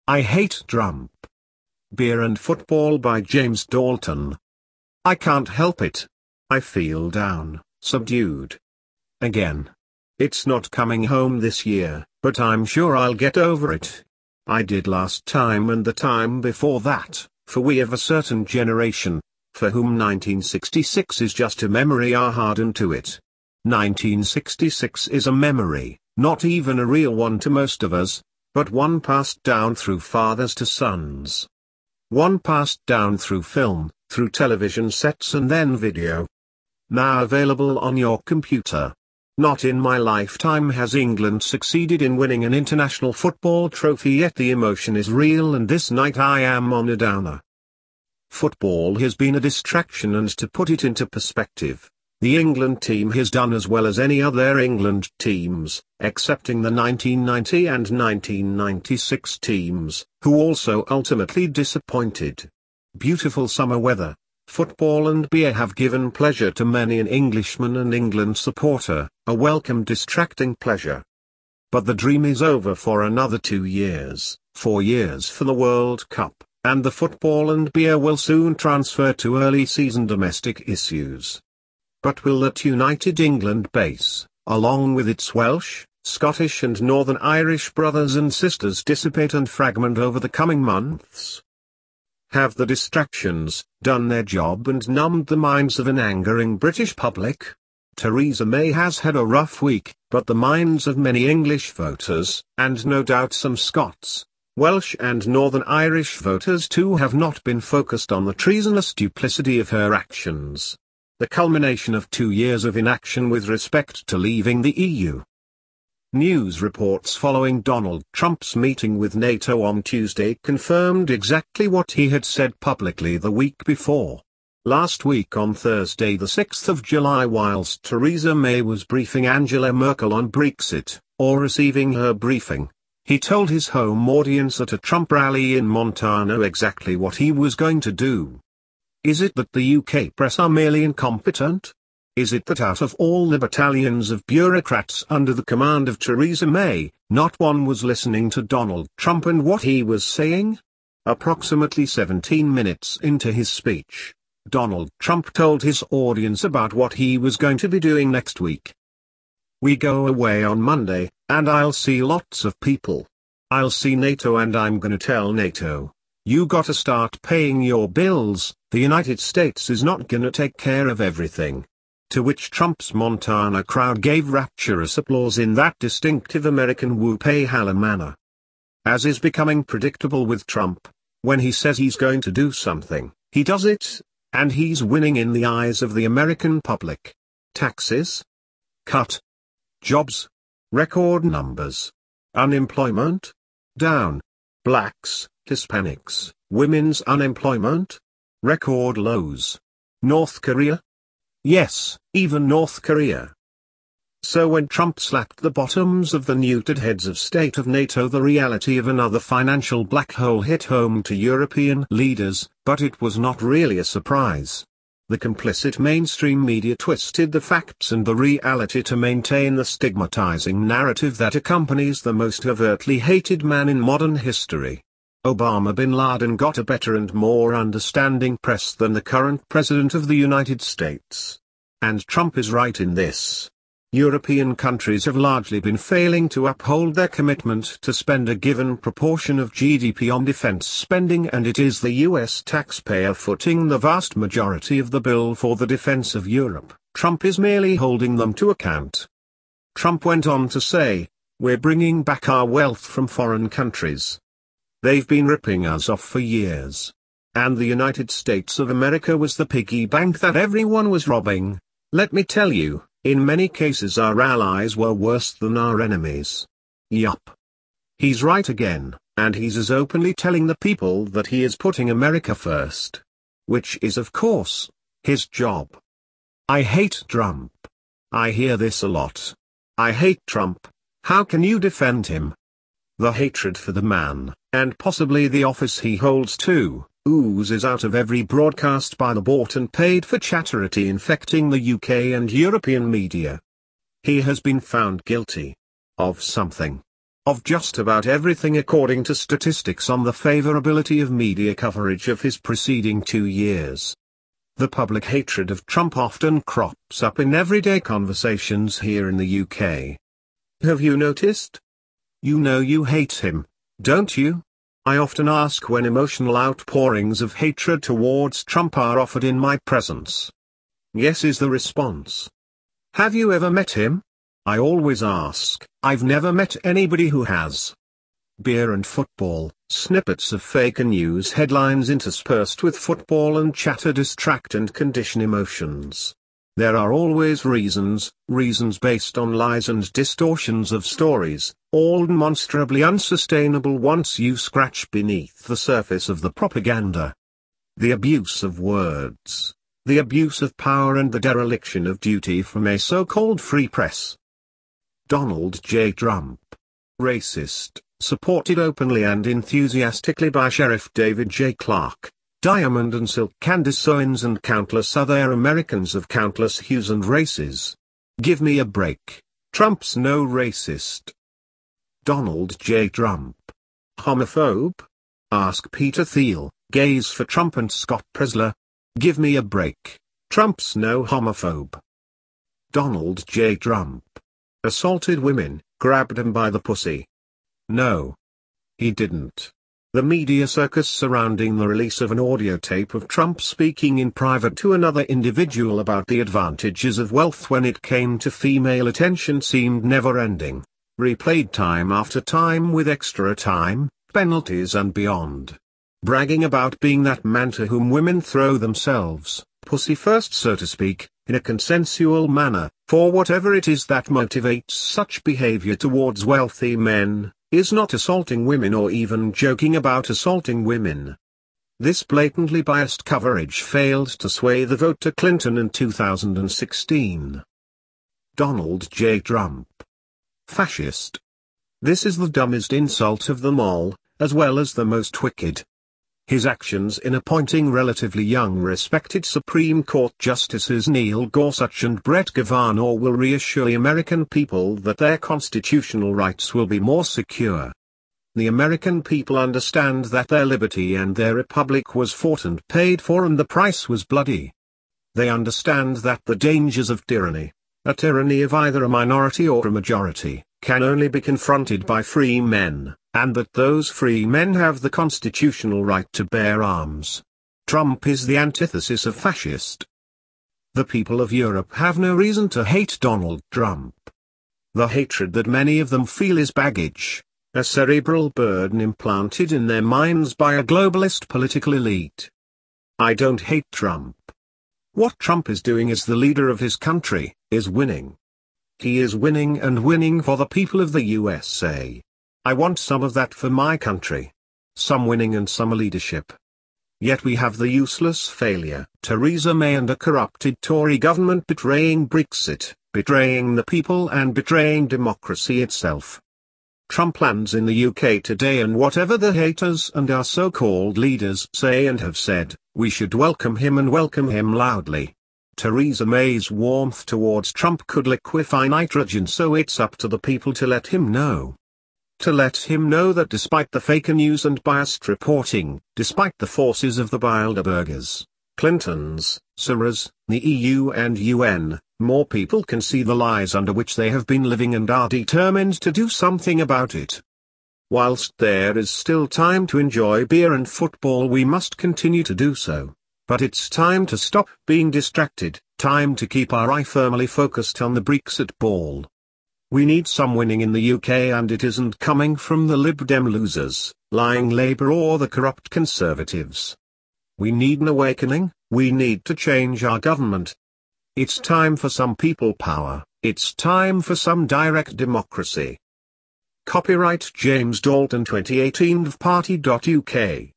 I Hate Trump. Beer and Football by James Dalton. I can't help it. I feel down, subdued. Again. It's not coming home this year, but I'm sure I'll get over it. I did last time and the time before that, for we of a certain generation, for whom 1966 is just a memory, are hardened to it. 1966 is a memory, not even a real one to most of us, but one passed down through fathers to sons. One passed down through film, through television sets and then video. Now available on your computer. Not in my lifetime has England succeeded in winning an international football trophy, yet the emotion is real, and this night I am on a downer. Football has been a distraction, and to put it into perspective, the England team has done as well as any other England teams, excepting the 1990 and 1996 teams, who also ultimately disappointed. Beautiful summer weather, football and beer have given pleasure to many an Englishman and England supporter, a welcome distracting pleasure. But the dream is over for another 2 years, 4 years for the World Cup, and the football and beer will soon transfer to early season domestic issues. But will that united England base, along with its Welsh, Scottish and Northern Irish brothers and sisters, dissipate and fragment over the coming months? Have the distractions done their job and numbed the minds of an angering British public? Theresa May has had a rough week, but the minds of many English voters, and no doubt some Scots, Welsh and Northern Irish voters too, have not been focused on the treasonous duplicity of her actions. The culmination of 2 years of inaction with respect to leaving the EU. News reports following Donald Trump's meeting with NATO on Tuesday confirmed exactly what he had said publicly the week before. Last week on Thursday the 6th of July, whilst Theresa May was briefing Angela Merkel on Brexit, or receiving her briefing, he told his home audience at a Trump rally in Montana exactly what he was going to do. Is it that the UK press are merely incompetent? Is it that out of all the battalions of bureaucrats under the command of Theresa May, not one was listening to Donald Trump and what he was saying? Approximately 17 minutes into his speech, Donald Trump told his audience about what he was going to be doing next week. We go away on Monday, and I'll see lots of people. I'll see NATO, and I'm gonna tell NATO, you gotta start paying your bills, the United States is not gonna take care of everything. To which Trump's Montana crowd gave rapturous applause in that distinctive American whoop-a-holla manner. As is becoming predictable with Trump, when he says he's going to do something, he does it, and he's winning in the eyes of the American public. Taxes? Cut. Jobs? Record numbers. Unemployment? Down. Blacks, Hispanics, women's unemployment? Record lows. North Korea? Yes, even North Korea. So when Trump slapped the bottoms of the neutered heads of state of NATO, the reality of another financial black hole hit home to European leaders, but it was not really a surprise. The complicit mainstream media twisted the facts and the reality to maintain the stigmatizing narrative that accompanies the most overtly hated man in modern history. Obama bin Laden got a better and more understanding press than the current President of the United States. And Trump is right in this. European countries have largely been failing to uphold their commitment to spend a given proportion of GDP on defense spending, and it is the US taxpayer footing the vast majority of the bill for the defense of Europe. Trump is merely holding them to account. Trump went on to say, "We're bringing back our wealth from foreign countries. They've been ripping us off for years. And the United States of America was the piggy bank that everyone was robbing. Let me tell you, in many cases our allies were worse than our enemies." Yup. He's right again, and he's as openly telling the people that he is putting America first. Which is of course, his job. I hate Trump. I hear this a lot. I hate Trump. How can you defend him? The hatred for the man, and possibly the office he holds too, oozes out of every broadcast by the bought and paid for chatterity infecting the UK and European media. He has been found guilty of something. of just about everything according to statistics on the favorability of media coverage of his preceding 2 years. The public hatred of Trump often crops up in everyday conversations here in the UK. Have you noticed? You know you hate him, don't you? I often ask when emotional outpourings of hatred towards Trump are offered in my presence. Yes is the response. Have you ever met him? I always ask. I've never met anybody who has. Beer and football, snippets of fake news headlines interspersed with football and chatter distract and condition emotions. There are always reasons based on lies and distortions of stories, all demonstrably unsustainable once you scratch beneath the surface of the propaganda. The abuse of words, the abuse of power and the dereliction of duty from a so-called free press. Donald J. Trump. Racist, supported openly and enthusiastically by Sheriff David J. Clark, Diamond and Silk Candace Owens and countless other Americans of countless hues and races. Give me a break. Trump's no racist. Donald J. Trump. Homophobe? Ask Peter Thiel, gays for Trump and Scott Presler. Give me a break. Trump's no homophobe. Donald J. Trump. Assaulted women, grabbed him by the pussy. No. He didn't. The media circus surrounding the release of an audio tape of Trump speaking in private to another individual about the advantages of wealth when it came to female attention seemed never-ending, replayed time after time with extra time, penalties and beyond. Bragging about being that man to whom women throw themselves, pussy first so to speak, in a consensual manner, for whatever it is that motivates such behavior towards wealthy men, is not assaulting women or even joking about assaulting women. This blatantly biased coverage failed to sway the vote to Clinton in 2016. Donald J. Trump. Fascist. This is the dumbest insult of them all, as well as the most wicked. His actions in appointing relatively young respected Supreme Court Justices Neil Gorsuch and Brett Kavanaugh will reassure the American people that their constitutional rights will be more secure. The American people understand that their liberty and their republic was fought and paid for and the price was bloody. They understand that the dangers of tyranny, a tyranny of either a minority or a majority, can only be confronted by free men, and that those free men have the constitutional right to bear arms. Trump is the antithesis of fascist. The people of Europe have no reason to hate Donald Trump. The hatred that many of them feel is baggage, a cerebral burden implanted in their minds by a globalist political elite. I don't hate Trump. What Trump is doing as the leader of his country, is winning. He is winning and winning for the people of the USA. I want some of that for my country. Some winning and some leadership. Yet we have the useless failure, Theresa May and a corrupted Tory government betraying Brexit, betraying the people and betraying democracy itself. Trump lands in the UK today and whatever the haters and our so-called leaders say and have said, we should welcome him and welcome him loudly. Theresa May's warmth towards Trump could liquefy nitrogen, so it's up to the people to let him know. To let him know that despite the fake news and biased reporting, despite the forces of the Bilderbergers, Clintons, Soros, the EU and UN, more people can see the lies under which they have been living and are determined to do something about it. Whilst there is still time to enjoy beer and football, we must continue to do so. But it's time to stop being distracted, time to keep our eye firmly focused on the Brexit ball. We need some winning in the UK, and it isn't coming from the Lib Dem losers, lying Labour or the corrupt Conservatives. We need an awakening, we need to change our government. It's time for some people power, it's time for some direct democracy. Copyright James Dalton 2018 of Party.uk.